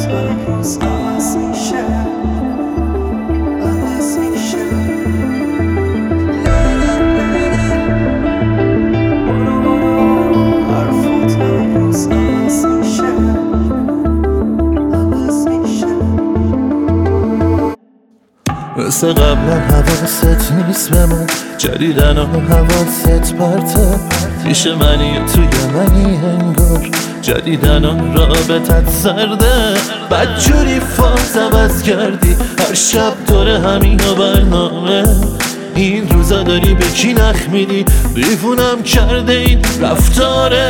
حرفات هر روز عوض میشه عوض میشه حرفات هر روز عوض میشه عوض میشه مثل قبلا حواست نیست به من جدیدن حواست پرته پیش منی توی منی انگار جدیدن رابطت سرده بدجوری فاز عوض کردی هر شب دوره همین برنامه این روزا داری به کی نخ میدی دیوونم کرده این رفتاره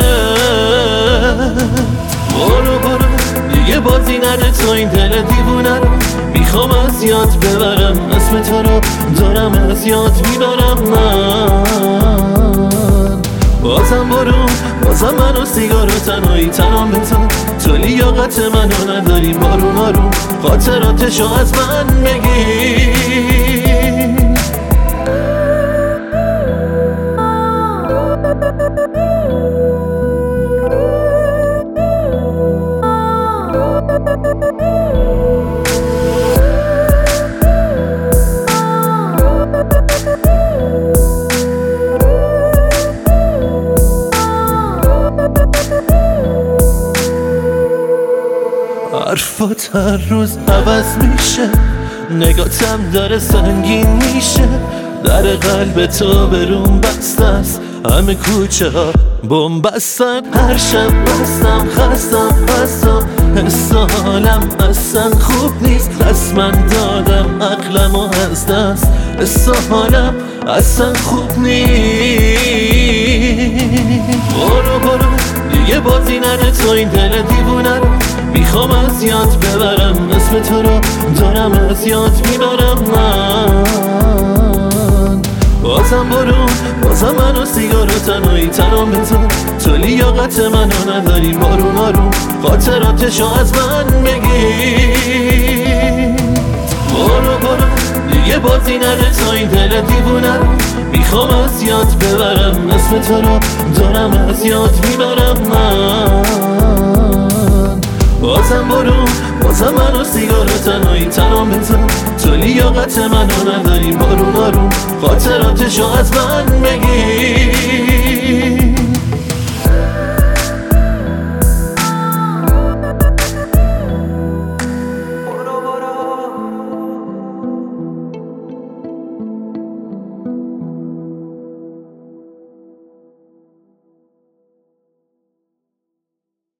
برو دیگه بازی نده تو این دل دیوونه رو میخوام از یاد ببرم اسم تو رو دارم از یاد میبرم من بازم برو بازم منو سیگار و تنهایی تنام بتن تو لیاقت منو نداری بارون آروم خاطراتشو از من بگی حرفات هر روز عوض میشه نگاتم داره سنگین میشه در قلب تو بروم بسته است همه کوچه ها بومبستن هر شب بستم خستم حس حالم اصلا خوب نیست رسما دادم عقلم و از دست حس حالم اصلا خوب نیست برو دیگه بازی نده تو این دل دیوونه رو میخوام از یاد ببرم اسم تو رو دارم از یاد میبرم من بازم برو بازم منو سیگار و تنهایی تنام بزن تو لیاقت منو نداری بارون آروم خاطراتشو از من بگی برو دیگه بازی نده تو این دل دیوونه رو میخوام از یاد ببرم اسم تو رو دارم از یاد میبرم من بازم برو بازم منو سیگار و تنهایی تنام بزن تو لیاقت منو نداری بارون آروم خاطراتشو از من بگی